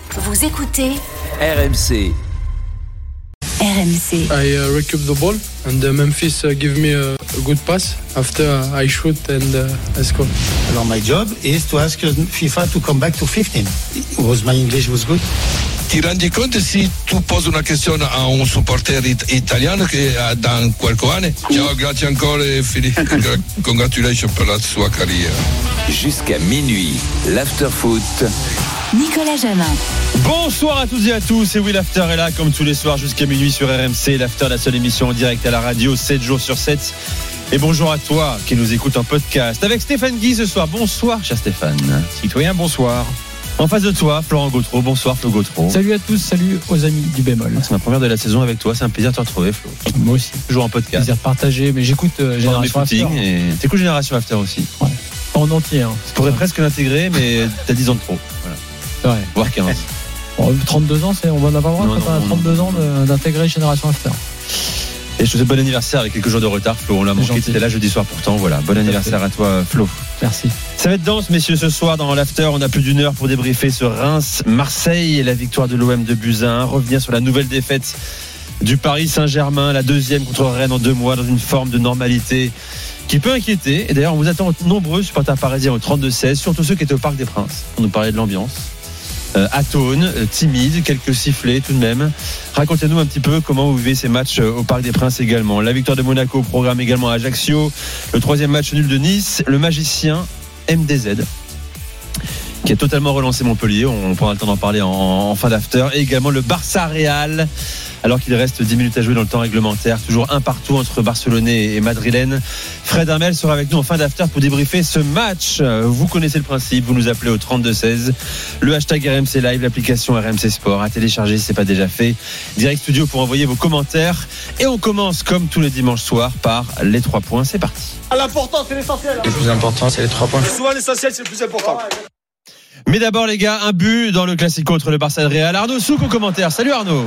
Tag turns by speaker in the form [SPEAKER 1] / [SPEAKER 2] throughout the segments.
[SPEAKER 1] Vous écoutez
[SPEAKER 2] RMC.
[SPEAKER 1] RMC.
[SPEAKER 3] I recoup the ball and Memphis give me a good pass. After I shoot and I score.
[SPEAKER 4] Alors my job is to ask FIFA to come back to 15. My English was good.
[SPEAKER 5] Ti rendi conto se tu posi una questione a un supporter italiano che da qualche anno? Ciao, grazie ancora e congratulations per la sua carriera.
[SPEAKER 2] Jusqu'à minuit, l'after-foot.
[SPEAKER 1] Nicolas Jamin.
[SPEAKER 6] Bonsoir à toutes et à tous, et oui, l'after est là comme tous les soirs jusqu'à minuit sur RMC. L'after, la seule émission en direct à la radio, 7 jours sur 7. Et bonjour à toi qui nous écoute en podcast avec Stéphane Guy ce soir. Bonsoir, cher Stéphane.
[SPEAKER 7] Citoyen, bonsoir.
[SPEAKER 6] En face de toi, Florent Gautreau. Bonsoir, Flo Gautreau.
[SPEAKER 7] Salut à tous, salut aux amis du bémol.
[SPEAKER 6] C'est ma première de la saison avec toi, c'est un plaisir de te retrouver, Flo.
[SPEAKER 7] Moi aussi.
[SPEAKER 6] Toujours en podcast.
[SPEAKER 7] Plaisir de partager, mais j'écoute Génération After.
[SPEAKER 6] Et t'écoutes Génération After aussi.
[SPEAKER 7] Ouais. En entier.
[SPEAKER 6] Je pourrais presque l'intégrer, mais t'as 10 ans de trop. Voilà.
[SPEAKER 7] C'est vrai.
[SPEAKER 6] Voire 15.
[SPEAKER 7] Bon, 32 ans, on va en avoir quand on a 32 ans d'intégrer Génération After.
[SPEAKER 6] Et je te souhaite bon anniversaire avec quelques jours de retard, Flo. On l'a manqué, c'était là jeudi soir pourtant. Voilà, bon anniversaire à toi, Flo.
[SPEAKER 7] Merci.
[SPEAKER 6] Ça va être dense, messieurs, ce soir dans l'after. On a plus d'une heure pour débriefer ce Reims-Marseille et la victoire de l'OM de buts à 1. Revenir sur la nouvelle défaite du Paris Saint-Germain, la deuxième contre Rennes en 2 mois, dans une forme de normalité qui peut inquiéter. Et d'ailleurs, on vous attend nombreux supporters parisiens au 32-16, surtout ceux qui étaient au Parc des Princes, pour nous parler de l'ambiance. Atone, timide, quelques sifflets tout de même. Racontez-nous un petit peu comment vous vivez ces matchs au Parc des Princes également. La victoire de Monaco au programme également à Ajaccio. Le 3e match nul de Nice. Le magicien MDZ qui a totalement relancé Montpellier. On prendra le temps d'en parler en fin d'after. Et également le Barça-Real, alors qu'il reste 10 minutes à jouer dans le temps réglementaire. Toujours un partout entre Barcelonais et Madrilène. Fred Hermel sera avec nous en fin d'after pour débriefer ce match. Vous connaissez le principe, vous nous appelez au 32-16. Le hashtag RMC Live, l'application RMC Sport à télécharger si ce n'est pas déjà fait. Direct studio pour envoyer vos commentaires. Et on commence comme tous les dimanches soirs par les 3 points. C'est parti.
[SPEAKER 8] L'important, c'est l'essentiel.
[SPEAKER 4] Le plus important, c'est les 3 points.
[SPEAKER 8] Souvent, l'essentiel, c'est le plus important.
[SPEAKER 6] Mais d'abord les gars, un but dans le Classico entre le Barça et le Real. Arnaud Souk au commentaire. Salut Arnaud.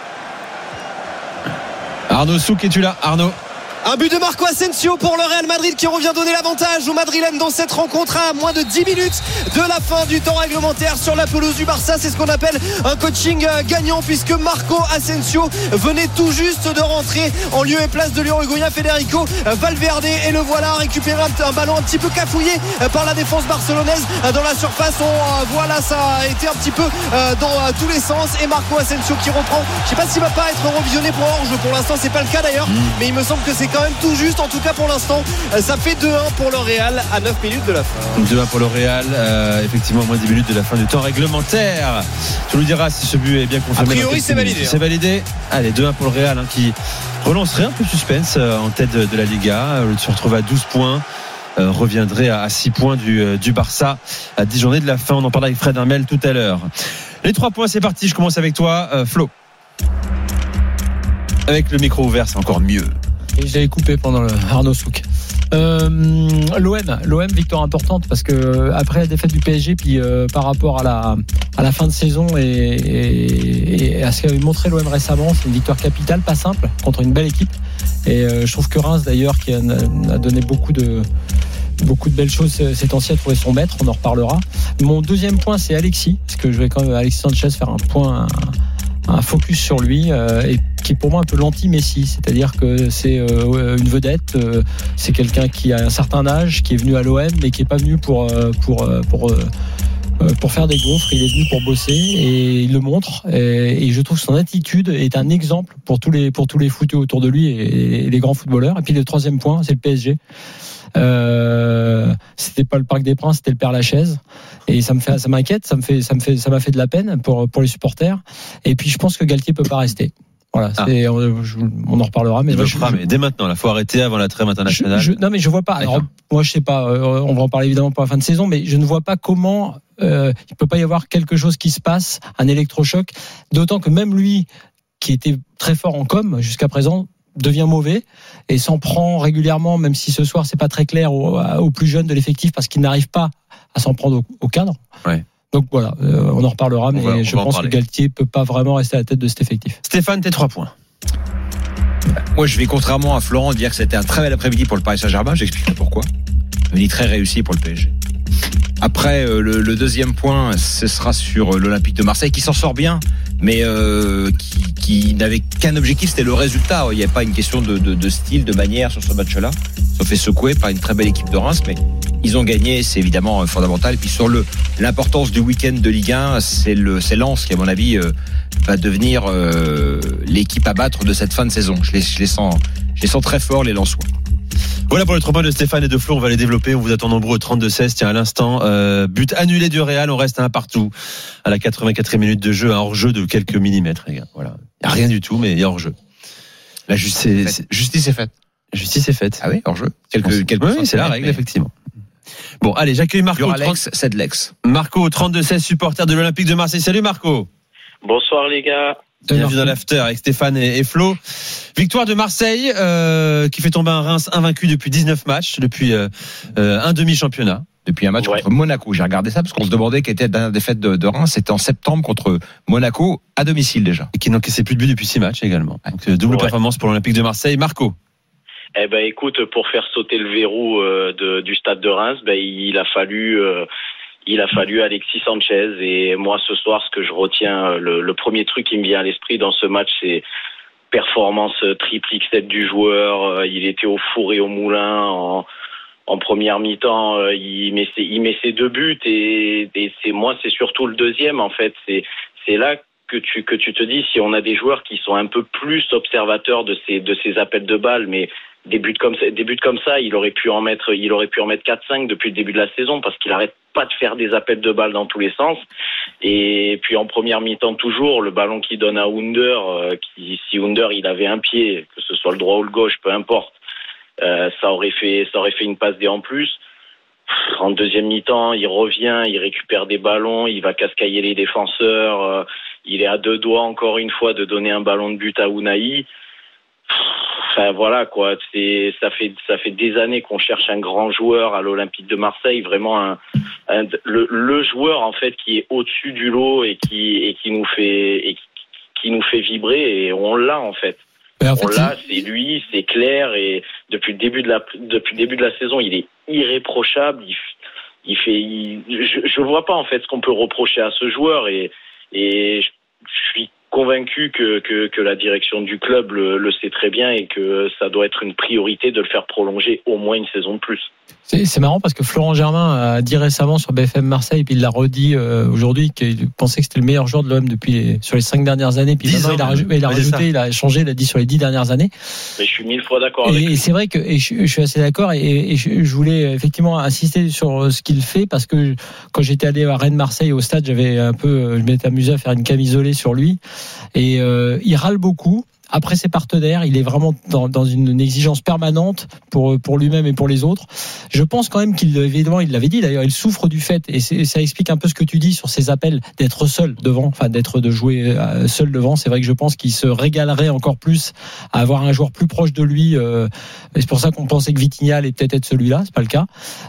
[SPEAKER 6] Arnaud Souk, es-tu là Arnaud?
[SPEAKER 9] Un but de Marco Asensio pour le Real Madrid qui revient donner l'avantage aux Madrilènes dans cette rencontre à moins de 10 minutes de la fin du temps réglementaire sur la pelouse du Barça. C'est ce qu'on appelle un coaching gagnant puisque Marco Asensio venait tout juste de rentrer en lieu et place de l'Uruguayen Federico Valverde et le voilà récupérer un ballon un petit peu cafouillé par la défense barcelonaise dans la surface. Voilà, ça a été un petit peu dans tous les sens et Marco Asensio qui reprend. Je sais pas s'il va pas être revisionné pour hors-jeu, pour l'instant c'est pas le cas d'ailleurs, mais il me semble que c'est quand même tout juste, en tout cas pour l'instant. Ça fait 2-1 pour le Real à 9 minutes de la fin.
[SPEAKER 6] 2-1 pour le Real, effectivement moins 10 minutes de la fin du temps réglementaire. Tu nous diras si ce but est bien confirmé.
[SPEAKER 9] A priori c'est validé.
[SPEAKER 6] C'est validé. Allez, 2-1 pour le Real qui relancerait un peu le suspense en tête de la Liga. Il se retrouve à 12 points. Reviendrait à 6 points du Barça à 10 journées de la fin. On en parlera avec Fred Hermel tout à l'heure. Les 3 points, c'est parti. Je commence avec toi, Flo. Avec le micro ouvert, c'est encore mieux.
[SPEAKER 7] Et je l'avais coupé pendant le Arnaud Souk. L'OM, victoire importante parce que après la défaite du PSG, puis par rapport à la fin de saison et à ce qu'avait montré l'OM récemment, c'est une victoire capitale, pas simple, contre une belle équipe. Et je trouve que Reims d'ailleurs qui a donné beaucoup de belles choses ces temps-ci, a trouvé son maître, on en reparlera. Mon deuxième point, c'est Alexis, parce que je vais quand même Alexis Sanchez faire un focus sur lui et qui est pour moi un peu l'anti-Messi, c'est-à-dire que c'est une vedette, c'est quelqu'un qui a un certain âge, qui est venu à l'OM mais qui est pas venu pour faire des gaufres, il est venu pour bosser et il le montre et je trouve que son attitude est un exemple pour tous les footeux autour de lui et les grands footballeurs. Et puis le troisième point, c'est le PSG. C'était pas le Parc des Princes, c'était le Père-Lachaise et ça m'inquiète, ça m'a fait de la peine pour les supporters. Et puis je pense que Galtier peut pas rester. Voilà, on en reparlera, mais
[SPEAKER 6] mais dès maintenant, il faut arrêter avant la trêve internationale.
[SPEAKER 7] Non, mais je vois pas. Alors, moi, je sais pas. On va en parler évidemment pour la fin de saison, mais je ne vois pas comment il peut pas y avoir quelque chose qui se passe, un électrochoc. D'autant que même lui, qui était très fort en com jusqu'à présent, devient mauvais et s'en prend régulièrement, même si ce soir c'est pas très clair aux plus jeunes de l'effectif parce qu'ils n'arrivent pas à s'en prendre au cadre. Ouais. Donc voilà, on en reparlera, mais je pense que Galtier peut pas vraiment rester à la tête de cet effectif.
[SPEAKER 6] Stéphane, tes 3 points.
[SPEAKER 10] Moi, je vais contrairement à Florent dire que c'était un très bel après-midi pour le Paris Saint-Germain. J'expliquerai pourquoi. Un midi très réussi pour le PSG. Après, le deuxième point, ce sera sur l'Olympique de Marseille, qui s'en sort bien, mais qui n'avait qu'un objectif, c'était le résultat. Il n'y a pas une question de style, de manière sur ce match-là. Ils se sont fait secouer par une très belle équipe de Reims, mais ils ont gagné, c'est évidemment fondamental. Et puis sur l'importance du week-end de Ligue 1, c'est Lens qui, à mon avis, va devenir l'équipe à battre de cette fin de saison. Je les sens très forts, les Lensois.
[SPEAKER 6] Voilà pour les 3 points de Stéphane et de Flo, on va les développer, on vous attend nombreux au 32-16. Tiens, à l'instant, but annulé du Real, on reste à 1 partout à la 84e minute de jeu, un hors-jeu de quelques millimètres, les gars. Voilà. Il n'y a rien du tout, mais il y a hors-jeu. La justice est faite. Justice est faite.
[SPEAKER 10] Ah oui, hors-jeu.
[SPEAKER 6] Oui, c'est la règle, effectivement. Bon, allez, j'accueille Marco.
[SPEAKER 10] C'est de l'ex.
[SPEAKER 6] Marco, 32-16, supporter de l'Olympique de Marseille. Salut Marco.
[SPEAKER 11] Bonsoir les gars.
[SPEAKER 6] Bienvenue dans l'after avec Stéphane et Flo. Victoire de Marseille qui fait tomber un Reims invaincu depuis 19 matchs, depuis un demi-championnat.
[SPEAKER 10] Depuis un match contre Monaco. J'ai regardé ça parce qu'on se demandait quelle était la dernière défaite de Reims. C'était en septembre contre Monaco, à domicile déjà.
[SPEAKER 6] Et qui n'encaissait plus de but depuis 6 matchs également. Donc double performance pour l'Olympique de Marseille. Marco.
[SPEAKER 11] Eh ben écoute, pour faire sauter le verrou du stade de Reims, il a fallu Alexis Sanchez. Et moi ce soir, ce que je retiens, le premier truc qui me vient à l'esprit dans ce match, c'est performance triple X7 du joueur. Il était au four et au moulin en première mi-temps. Il met ses 2 buts et c'est surtout le deuxième en fait. C'est là que tu te dis, si on a des joueurs qui sont un peu plus observateurs de ces appels de balles, mais des buts comme ça, il aurait pu en mettre 4-5 depuis le début de la saison, parce qu'il arrête pas de faire des appels de balles dans tous les sens. Et puis en première mi-temps, toujours le ballon qu'il donne à Under, si Under il avait un pied, que ce soit le droit ou le gauche, peu importe, ça aurait fait une passe D en plus. En deuxième mi-temps, il revient, il récupère des ballons, il va cascailler les défenseurs, il est à 2 doigts encore une fois de donner un ballon de but à Ounahi. Enfin voilà quoi, ça fait des années qu'on cherche un grand joueur à l'Olympique de Marseille, vraiment le joueur en fait qui est au-dessus du lot et qui nous fait vibrer, et on l'a en fait. C'est lui, c'est clair, et depuis le début de la saison, il est irréprochable. Je vois pas en fait ce qu'on peut reprocher à ce joueur, et je suis convaincu que la direction du club le sait très bien, et que ça doit être une priorité de le faire prolonger au moins une saison de plus.
[SPEAKER 7] C'est marrant parce que Florent Germain a dit récemment sur BFM Marseille, puis il l'a redit aujourd'hui, qu'il pensait que c'était le meilleur joueur de l'OM sur les 5 dernières années. Puis maintenant il a changé, il a dit sur les 10 dernières années.
[SPEAKER 11] Mais je suis 1000 fois d'accord avec lui.
[SPEAKER 7] Et c'est vrai que je suis assez d'accord, et je voulais effectivement insister sur ce qu'il fait, parce que quand j'étais allé à Rennes-Marseille au stade, je m'étais amusé à faire une camisolée sur lui, et il râle beaucoup. Après ses partenaires, il est vraiment dans une exigence permanente pour lui-même et pour les autres. Je pense quand même il l'avait dit d'ailleurs, il souffre du fait, et ça explique un peu ce que tu dis sur ses appels d'être seul devant, de jouer seul devant. C'est vrai que je pense qu'il se régalerait encore plus à avoir un joueur plus proche de lui. C'est pour ça qu'on pensait que Vitinha allait peut-être être celui-là, c'est pas le cas.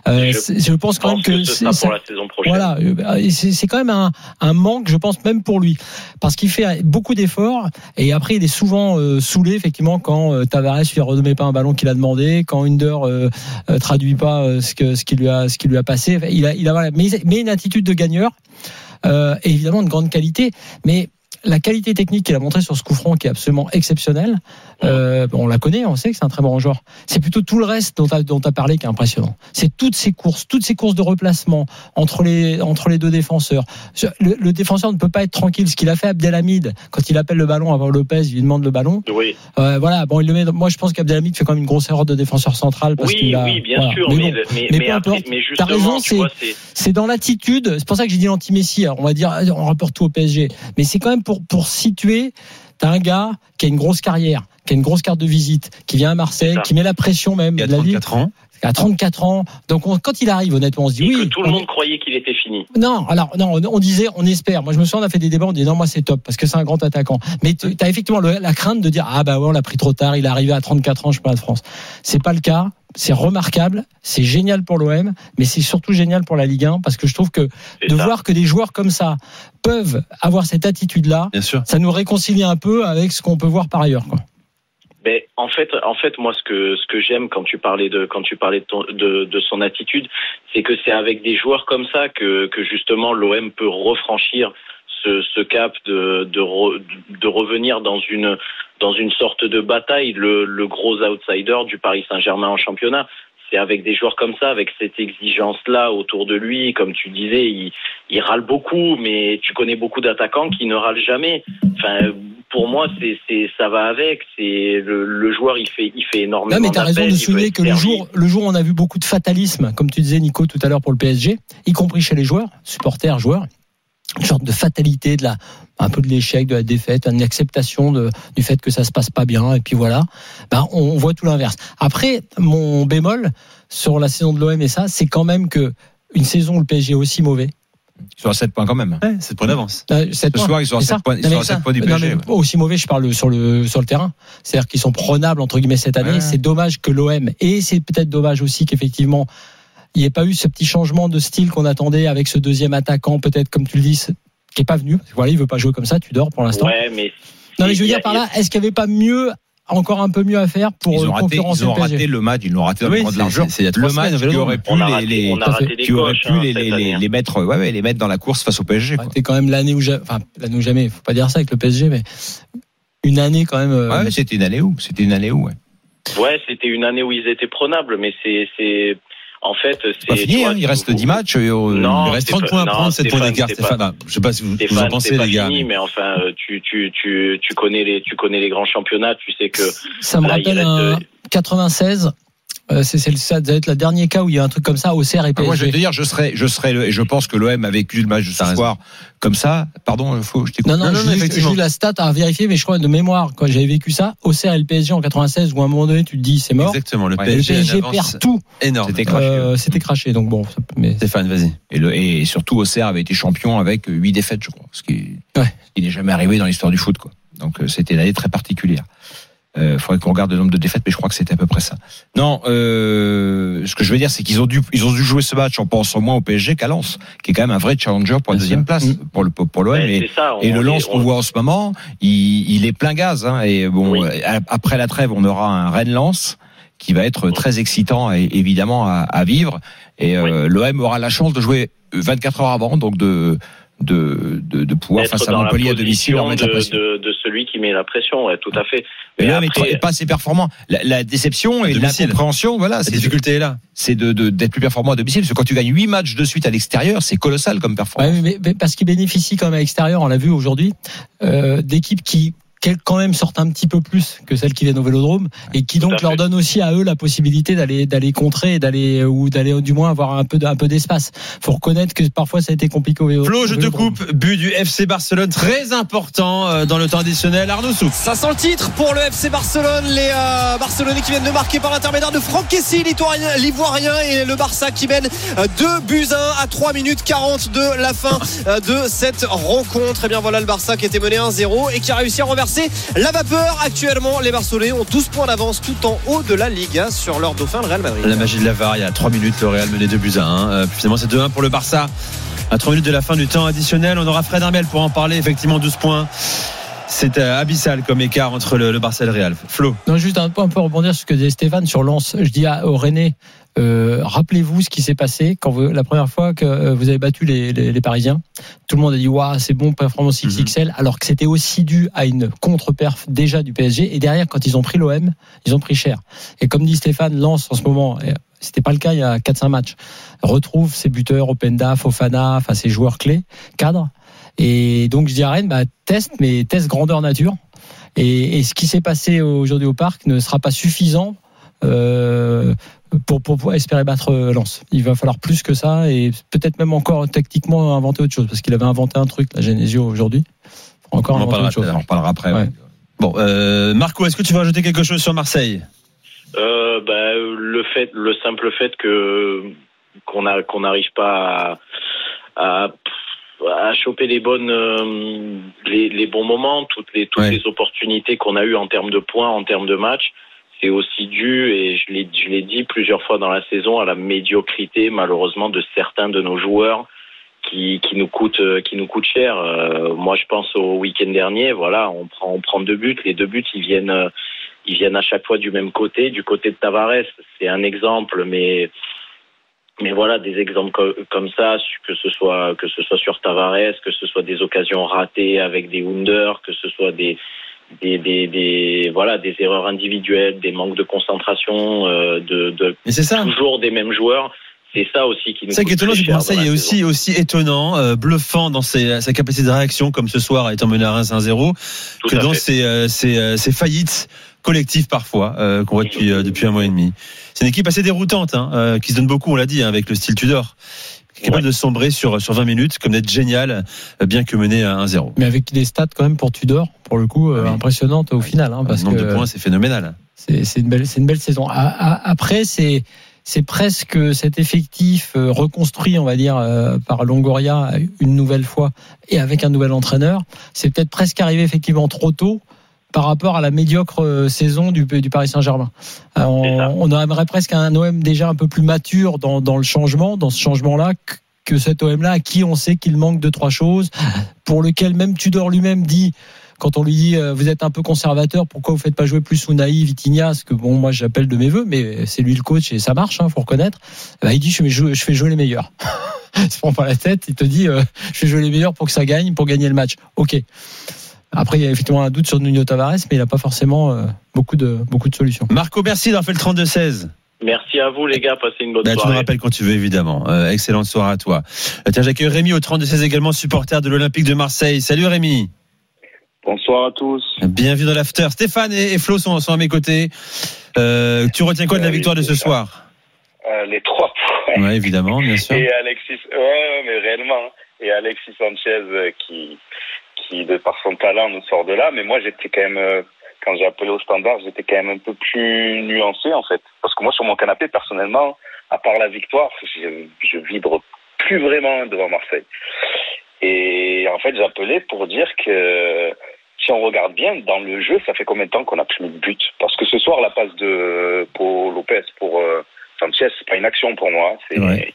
[SPEAKER 7] Je pense quand même que
[SPEAKER 11] c'est ça pour la saison prochaine.
[SPEAKER 7] Voilà, c'est quand même un manque, je pense, même pour lui, parce qu'il fait beaucoup d'efforts, et après il est souvent saoulé effectivement quand Tavares lui remet pas un ballon qu'il a demandé, quand Under traduit pas ce qui lui a passé. Il a voilà, mais une attitude de gagneur, et évidemment de grande qualité, mais la qualité technique qu'il a montrée sur ce coup franc qui est absolument exceptionnelle, on la connaît, on sait que c'est un très bon joueur. C'est plutôt tout le reste dont tu as parlé qui est impressionnant. C'est toutes ces courses de replacement entre les deux défenseurs. Le défenseur ne peut pas être tranquille. Ce qu'il a fait Abdelhamid quand il appelle le ballon avant Lopez, il lui demande le ballon.
[SPEAKER 11] Oui.
[SPEAKER 7] Voilà, bon, il le met. Moi, je pense qu'Abdelhamid fait quand même une grosse erreur de défenseur central. Parce
[SPEAKER 11] oui, bien sûr. Mais
[SPEAKER 7] t'as raison,
[SPEAKER 11] c'est
[SPEAKER 7] dans l'attitude. C'est pour ça que j'ai dit l'anti-Messi. Alors, on va dire, on rapporte tout au PSG, mais c'est quand même pour situer. T'as un gars qui a une grosse carrière, qui a une grosse carte de visite, qui vient à Marseille, qui met la pression même.
[SPEAKER 6] Il a 34 ans.
[SPEAKER 7] À 34 ans. Donc, quand il arrive, honnêtement, on se dit oui.
[SPEAKER 11] Que tout le monde croyait qu'il était fini.
[SPEAKER 7] Non, on disait, on espère. Moi, je me souviens, on a fait des débats, on disait non, moi, c'est top, parce que c'est un grand attaquant. Mais t'as effectivement la crainte de dire, on l'a pris trop tard, il est arrivé à 34 ans, championnat de France. C'est pas le cas. C'est remarquable, c'est génial pour l'OM, mais c'est surtout génial pour la Ligue 1, parce que je trouve que voir que des joueurs comme ça peuvent avoir cette attitude-là, ça nous réconcilie un peu avec ce qu'on peut voir par ailleurs, quoi.
[SPEAKER 11] Ben, en fait, moi, ce que j'aime quand tu parlais de son attitude, c'est que c'est avec des joueurs comme ça que justement l'OM peut refranchir ce cap de revenir dans une sorte de bataille, le gros outsider du Paris Saint-Germain en championnat. C'est avec des joueurs comme ça, avec cette exigence-là autour de lui, comme tu disais, il râle beaucoup, mais tu connais beaucoup d'attaquants qui ne râlent jamais. Enfin, pour moi, ça va avec. C'est le joueur, il fait énormément.
[SPEAKER 7] Non, mais t'as raison de souligner que le jour où on a vu beaucoup de fatalisme, comme tu disais, Nico, tout à l'heure pour le PSG, y compris chez les joueurs, supporters, joueurs, une sorte de fatalité, un peu de l'échec, de la défaite, une acceptation du fait que ça se passe pas bien, et puis voilà. On voit tout l'inverse. Après, mon bémol sur la saison de l'OM et ça, c'est quand même que une saison où le PSG est aussi mauvais.
[SPEAKER 10] Ils sont à 7 points quand même.
[SPEAKER 6] Ouais, 7 points d'avance.
[SPEAKER 10] Ce soir, ils sont à 7 points. Ils sont à 7 points du PSG.
[SPEAKER 7] Non, aussi mauvais, je parle sur le terrain. C'est-à-dire qu'ils sont prenables, entre guillemets, cette année. Ouais. C'est dommage que l'OM, et c'est peut-être dommage aussi qu'effectivement, il n'y ait pas eu ce petit changement de style qu'on attendait avec ce deuxième attaquant, peut-être, comme tu le dis, qui n'est pas venu. Voilà, il ne veut pas jouer comme ça, tu dors pour l'instant.
[SPEAKER 11] Ouais, mais.
[SPEAKER 7] Non, mais je veux dire par là, est-ce qu'il n'y avait pas encore un peu mieux à faire pour concurrencer le PSG?
[SPEAKER 10] Ils ont raté le match, ils l'ont raté dans le grand de l'argent. Le match qui aurait pu les mettre dans la course face au PSG.
[SPEAKER 7] C'était quand même l'année où jamais, faut pas dire ça avec le PSG, mais une année quand même.
[SPEAKER 10] Ouais, c'était une année où, ouais.
[SPEAKER 11] Ouais, c'était une année où ils étaient prenables, mais c'est en fait, c'est
[SPEAKER 10] pas fini, il reste 10 matchs, il reste 30 points à prendre, 7 points d'écart, Stéphane. Je sais pas si vous en pensez, les gars.
[SPEAKER 11] Fini, mais enfin, tu connais les grands championnats, tu sais que.
[SPEAKER 7] Ça me rappelle 96. Ça doit être le dernier cas où il y a un truc comme ça, Auxerre et PSG.
[SPEAKER 10] Moi, je vais te dire, je serais, et je pense que l'OM a vécu le match de ce soir comme ça. Pardon, je t'écoute.
[SPEAKER 7] Non, effectivement. J'ai la stat à vérifier, mais je crois de mémoire, quand j'avais vécu ça, Auxerre et le PSG en 96, où à un moment donné, tu te dis, c'est mort.
[SPEAKER 6] Exactement, le PSG
[SPEAKER 7] perd tout.
[SPEAKER 6] Énorme.
[SPEAKER 7] C'était craché, donc bon.
[SPEAKER 6] Stéphane, vas-y.
[SPEAKER 10] Et surtout, Auxerre avait été champion avec 8 défaites, je crois. Ce qui n'est jamais arrivé dans l'histoire du foot, quoi. Donc, c'était une année très particulière. Faudrait qu'on regarde le nombre de défaites, mais je crois que c'était à peu près ça. Non, ce que je veux dire, c'est qu'ils ont dû jouer ce match en pensant moins au PSG qu'à Lens, qui est quand même un vrai challenger pour la deuxième place pour l'OM. Et le Lens qu'on voit en ce moment, il est plein gaz. Hein, et bon, après la trêve, on aura un Rennes-Lens qui va être très excitant et évidemment à vivre. Et l'OM aura la chance de jouer 24 heures avant, donc de pouvoir face à Montpellier à domicile en mettre la pression.
[SPEAKER 11] De celui qui met la pression, ouais, tout à fait.
[SPEAKER 10] Mais là, n'est pas assez performant. La déception et l'incompréhension, voilà,
[SPEAKER 6] la difficulté est là.
[SPEAKER 10] C'est d'être plus performant à domicile, parce que quand tu gagnes 8 matchs de suite à l'extérieur, c'est colossal comme performance.
[SPEAKER 7] Ouais, mais parce qu'ils bénéficient quand même à l'extérieur, on l'a vu aujourd'hui, d'équipes qui quand même sortent un petit peu plus que celles qui viennent au Vélodrome et qui donc leur donnent aussi à eux la possibilité d'aller contrer, d'aller du moins avoir un peu d'espace. Faut reconnaître que parfois ça a été compliqué au Vélodrome.
[SPEAKER 6] Flo, je te coupe. But du FC Barcelone, très important dans le temps additionnel. Arnaud Souk.
[SPEAKER 9] Ça sent le titre pour le FC Barcelone. Les Barcelonais qui viennent de marquer par l'intermédiaire de Franck Kessie, l'Ivoirien, et le Barça qui mène 2-1 à 3 minutes 40 de la fin de cette rencontre. Et bien voilà le Barça qui était mené 1-0 et qui a réussi à renverser la vapeur. Actuellement, les Barcelonais ont 12 points d'avance tout en haut de la Liga sur leur dauphin, le Real Madrid.
[SPEAKER 6] La magie de la VAR, il y a 3 minutes, le Real menait 2-1. Finalement, c'est 2-1 pour le Barça. À 3 minutes de la fin du temps additionnel, on aura Fred Hermel pour en parler. Effectivement, 12 points. C'est abyssal comme écart entre le Barça et le Real. Flo.
[SPEAKER 7] Non, juste un peu rebondir sur ce que disait Stéphane sur Lens. Je dis au Rennais, rappelez-vous ce qui s'est passé quand la première fois que vous avez battu les Parisiens. Tout le monde a dit waouh, c'est bon, performance XXL, alors que c'était aussi dû à une contre-perf déjà du PSG. Et derrière, quand ils ont pris l'OM, ils ont pris cher. Et comme dit Stéphane, Lens en ce moment, c'était pas le cas il y a 4-5 matchs, retrouve ses buteurs, Openda, Fofana, enfin ses joueurs clés, cadres. Et donc je dis à Rennes, teste grandeur nature. Et ce qui s'est passé aujourd'hui au Parc ne sera pas suffisant pour espérer battre Lens. Il va falloir plus que ça, et peut-être même encore tactiquement inventer autre chose, parce qu'il avait inventé un truc, la Genesio, aujourd'hui. Encore
[SPEAKER 10] on en parlera après. Ouais.
[SPEAKER 6] Bon, Marco, est-ce que tu veux ajouter quelque chose sur Marseille?
[SPEAKER 11] Le simple fait qu'on n'arrive pas à choper les bons moments, toutes les opportunités qu'on a eues en termes de points, en termes de matchs, c'est aussi dû, et je l'ai dit plusieurs fois dans la saison, à la médiocrité malheureusement de certains de nos joueurs qui nous coûtent Moi je pense au week-end dernier, voilà, on prend 2 buts, les 2 buts ils ils viennent à chaque fois du même côté, du côté de Tavares. C'est un exemple, mais voilà, des exemples comme ça, que ce soit sur Tavares, que ce soit des occasions ratées avec des Under, que ce soit des erreurs individuelles, des manques de concentration,
[SPEAKER 6] Mais c'est ça.
[SPEAKER 11] Toujours des mêmes joueurs. C'est ça aussi qui nous.
[SPEAKER 6] C'est ça qui est étonnant, c'est que Marseille est aussi étonnant, bluffant dans sa capacité de réaction, comme ce soir, étant mené à Reims 1-0, que dans ses faillites collectives parfois, qu'on voit depuis un mois et demi. C'est une équipe assez déroutante, qui se donne beaucoup, on l'a dit, avec le style Tudor, capable de sombrer sur 20 minutes, comme d'être génial, bien que mené à 1-0.
[SPEAKER 7] Mais avec des stats quand même pour Tudor, pour le coup, impressionnantes au final. Parce
[SPEAKER 6] le nombre
[SPEAKER 7] que
[SPEAKER 6] de points, c'est phénoménal.
[SPEAKER 7] C'est une belle saison. Après, c'est presque cet effectif reconstruit, on va dire, par Longoria une nouvelle fois et avec un nouvel entraîneur. C'est peut-être presque arrivé effectivement trop tôt par rapport à la médiocre saison du Paris Saint-Germain. On aimerait presque un OM déjà un peu plus mature dans le changement, dans ce changement-là, que cet OM-là à qui on sait qu'il manque 2-3 choses, pour lequel même Tudor lui-même dit, quand on lui dit vous êtes un peu conservateur, pourquoi vous faites pas jouer plus Ounahi, Vitinha, ce que bon moi j'appelle de mes vœux, mais c'est lui le coach et ça marche, faut reconnaître. Il dit je fais jouer les meilleurs. Il se prend pas la tête, il te dit je fais jouer les meilleurs pour que ça gagne, pour gagner le match. Ok. Après il y a effectivement un doute sur Nuno Tavares, mais il a pas forcément beaucoup de solutions. Marco, merci d'avoir fait le 32-16.
[SPEAKER 11] Merci à vous les gars, passez une bonne soirée.
[SPEAKER 6] Tu nous rappelles quand tu veux évidemment. Excellente soirée à toi. Tiens, j'accueille Rémi au 32-16 également, supporter de l'Olympique de Marseille. Salut Rémi.
[SPEAKER 12] Bonsoir à tous.
[SPEAKER 6] Bienvenue dans l'after. Stéphane et Flo sont à mes côtés. Tu retiens quoi de la victoire de ce soir?
[SPEAKER 12] Les 3 points.
[SPEAKER 6] Ouais, évidemment, bien sûr.
[SPEAKER 12] Et Alexis, mais réellement. Et Alexis Sanchez qui de par son talent nous sort de là. Mais moi, j'étais quand même, quand j'ai appelé au standard, j'étais quand même un peu plus nuancé en fait. Parce que moi, sur mon canapé, personnellement, à part la victoire, je vibre plus vraiment devant Marseille. Et en fait, j'appelais pour dire que si on regarde bien, dans le jeu, ça fait combien de temps qu'on n'a plus mis de but? Parce que ce soir, la passe de Paul Lopez pour Sanchez, c'est pas une action pour moi. Ouais.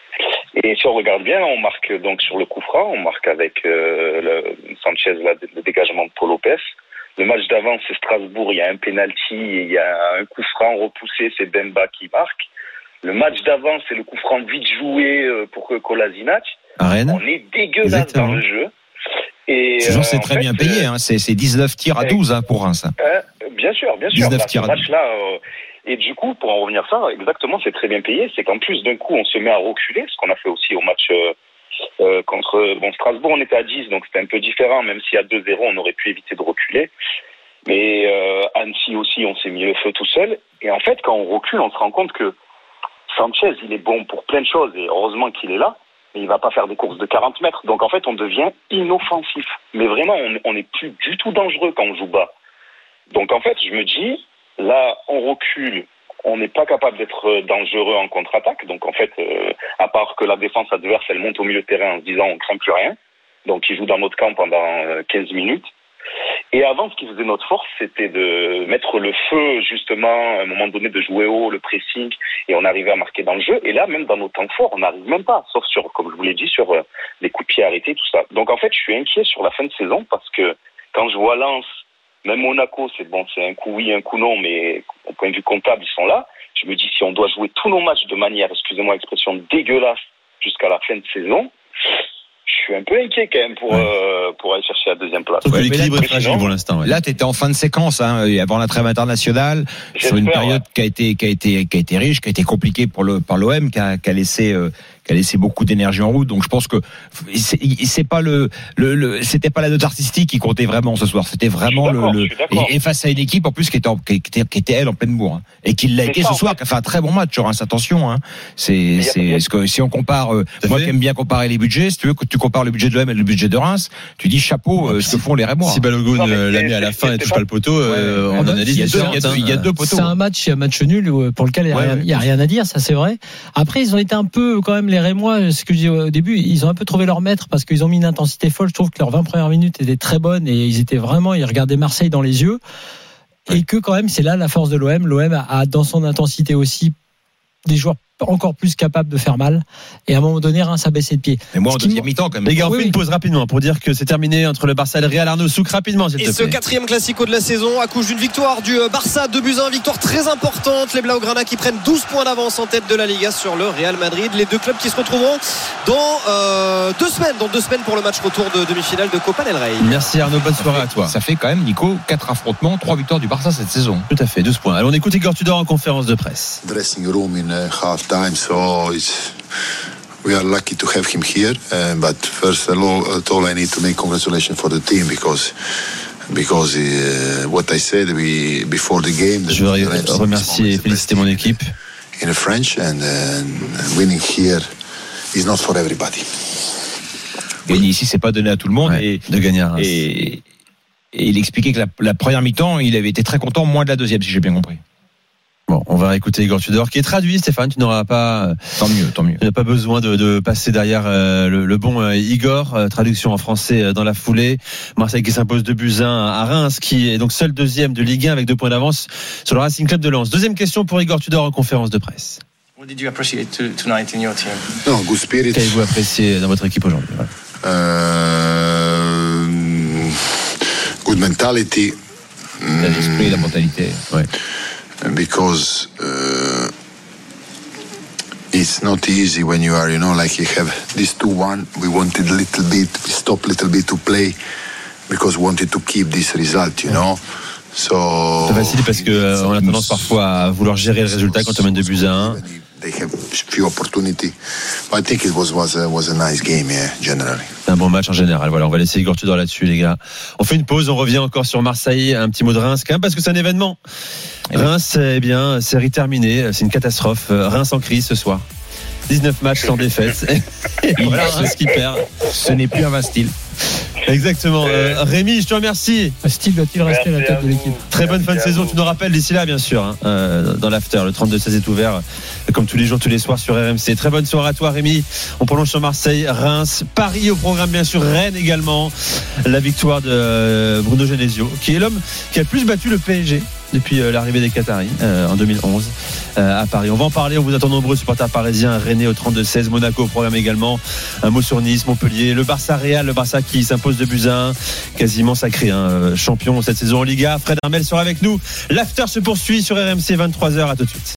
[SPEAKER 12] Et si on regarde bien, on marque donc sur le coup franc, on marque avec Sanchez le dégagement de Paul Lopez. Le match d'avant, c'est Strasbourg, il y a un penalty, il y a un coup franc repoussé, c'est Bemba qui marque. Le match d'avant, c'est le coup franc vite joué pour Kolasinac. On est dégueulasse dans le jeu. Et
[SPEAKER 10] ce jour, c'est très bien payé. C'est 19 tirs à 12 pour Reims.
[SPEAKER 12] Bien sûr.
[SPEAKER 10] 19 tirs à 12.
[SPEAKER 12] Et du coup, pour en revenir à ça, exactement, c'est très bien payé. C'est qu'en plus, d'un coup, on se met à reculer, ce qu'on a fait aussi au match contre Strasbourg. On était à 10, donc c'était un peu différent. Même s'il y a 2-0, on aurait pu éviter de reculer. Mais Annecy aussi, on s'est mis le feu tout seul. Et en fait, quand on recule, on se rend compte que Sanchez, il est bon pour plein de choses. Et heureusement qu'il est là. Mais il va pas faire des courses de 40 mètres. Donc en fait, on devient inoffensif. Mais vraiment, on n'est plus du tout dangereux quand on joue bas. Donc en fait, je me dis, là, on recule, on n'est pas capable d'être dangereux en contre-attaque. Donc en fait, à part que la défense adverse, elle monte au milieu de terrain en se disant on craint plus rien. Donc ils jouent dans notre camp pendant 15 minutes. Et avant, ce qui faisait notre force, c'était de mettre le feu, justement, à un moment donné, de jouer haut, le pressing, et on arrivait à marquer dans le jeu. Et là, même dans nos temps forts, on n'arrive même pas, sauf sur, comme je vous l'ai dit, sur les coups de pied arrêtés, tout ça. Donc en fait, je suis inquiet sur la fin de saison, parce que quand je vois Lens, même Monaco, c'est un coup oui, un coup non, mais au point de vue comptable, ils sont là. Je me dis, si on doit jouer tous nos matchs de manière, excusez-moi l'expression, dégueulasse jusqu'à la fin de saison, je suis un peu inquiet quand même pour aller chercher la deuxième place.
[SPEAKER 6] Donc l'équilibre est fragile pour l'instant. Ouais.
[SPEAKER 10] Là, tu étais en fin de séquence, avant la trêve internationale, sur une période qui a été riche, qui a été compliquée par l'OM, qui a laissé beaucoup d'énergie en route. Donc je pense que c'est pas c'était pas la note artistique qui comptait vraiment ce soir. C'était vraiment et face à une équipe en plus qui était elle en pleine bourre, et qui l'a été ce soir, qui a fait un très bon match sur attention. C'est ce que si on compare, moi qui aime bien comparer les budgets, si tu veux que tu compares le budget de l'OM et le budget de Reims, tu dis chapeau ce que font les Rémois.
[SPEAKER 6] Si Balogun l'a mis à la fin et touche pas le poteau, on analyse.
[SPEAKER 10] Il y a deux poteaux.
[SPEAKER 7] C'est un match nul pour lequel il y a rien à dire, ça c'est vrai. Après ils ont été un peu quand même les Rémois, ce que je dis au début, ils ont un peu trouvé leur maître parce qu'ils ont mis une intensité folle. Je trouve que leurs 20 premières minutes étaient très bonnes et ils regardaient Marseille dans les yeux. Et que quand même, c'est là la force de l'OM. L'OM a dans son intensité aussi des joueurs encore plus capable de faire mal. Et à un moment donné, Reims a baissé de pied.
[SPEAKER 10] Mais moi, en deuxième mi-temps, quand même.
[SPEAKER 6] Les gars, on fait une pause rapidement pour dire que c'est terminé entre le Barça et le Real. Arnaud Souk, rapidement, s'il te plaît.
[SPEAKER 9] Et ce 4e classico de la saison accouche d'une victoire du Barça, 2-1, victoire très importante. Les Blaugrana qui prennent 12 points d'avance en tête de la Liga sur le Real Madrid. Les deux clubs qui se retrouveront dans 2 semaines pour le match retour de demi-finale de Copa del Rey.
[SPEAKER 6] Merci Arnaud, bonne soirée à toi.
[SPEAKER 10] Ça fait quand même, Nico, 4 affrontements, 3 victoires du Barça cette saison.
[SPEAKER 6] Tout à fait, 12 points. Alors on écoute Igor Tudor en conférence de presse.
[SPEAKER 13] Dressing room in half time, so we are lucky to have him here. But first of all, I need to make congratulations for the team because what I said before the game.
[SPEAKER 6] Je veux remercier et féliciter mon équipe.
[SPEAKER 13] In the French and winning here is not for everybody.
[SPEAKER 10] Gagner ici, c'est pas donné à tout le monde.
[SPEAKER 6] Ouais, de gagner à Reims.
[SPEAKER 10] Et il expliquait que la première mi-temps, il avait été très content, moins de la deuxième, si j'ai bien compris.
[SPEAKER 6] Bon, on va écouter Igor Tudor qui est traduit, Stéphane, tu n'auras pas...
[SPEAKER 10] Tant mieux.
[SPEAKER 6] Tu n'as pas besoin de passer derrière le bon Igor, traduction en français dans la foulée. Marseille qui s'impose 2-1 à Reims, qui est donc seul deuxième de Ligue 1 avec 2 points d'avance sur le Racing Club de Lens. Deuxième question pour Igor Tudor en conférence de presse.
[SPEAKER 14] What did you appreciate tonight in your team?
[SPEAKER 13] No, good spirit.
[SPEAKER 6] Qu'avez-vous apprécié dans votre équipe aujourd'hui?
[SPEAKER 13] Good mentality.
[SPEAKER 10] L'esprit, la mentalité.
[SPEAKER 6] Ouais.
[SPEAKER 13] Because it's not easy when you are, like you have this 2-1. We wanted a little bit, we stopped a little bit to play because we wanted to keep this result, So
[SPEAKER 6] c'est facile parce que on a tendance parfois à vouloir gérer le résultat quand on mène 2-1.
[SPEAKER 13] They have few opportunity. But I think it was a nice game, generally.
[SPEAKER 6] C'est un bon match en général. Voilà, on va laisser Igor Tudor là-dessus, les gars. On fait une pause, on revient encore sur Marseille. Un petit mot de Reims, quand même, parce que c'est un événement. Reims, série terminée. C'est une catastrophe. Reims en crise ce soir. 19 matchs sans défaite. Et voilà, Reims qui perd.
[SPEAKER 10] Ce n'est plus un Vastil.
[SPEAKER 6] Exactement. Rémi, je te remercie.
[SPEAKER 7] Style doit-il rester à la tête de l'équipe?
[SPEAKER 6] Très bonne fin de saison. Tu nous rappelles d'ici là, bien sûr, dans l'after. Le 32-16 est ouvert, comme tous les jours, tous les soirs sur RMC. Très bonne soirée à toi, Rémi. On prolonge sur Marseille, Reims, Paris au programme, bien sûr, Rennes également. La victoire de Bruno Genesio, qui est l'homme qui a le plus battu le PSG depuis l'arrivée des Qataris en 2011 à Paris. On va en parler, on vous attend nombreux supporters parisiens. Rennes au 32-16, Monaco au programme également. Un mot sur Nice, Montpellier, le Barça Real, le Barça qui s'impose 2-1, quasiment sacré champion cette saison en Liga. Fred Hermel sera avec nous. L'after se poursuit sur RMC, 23h, à tout de suite.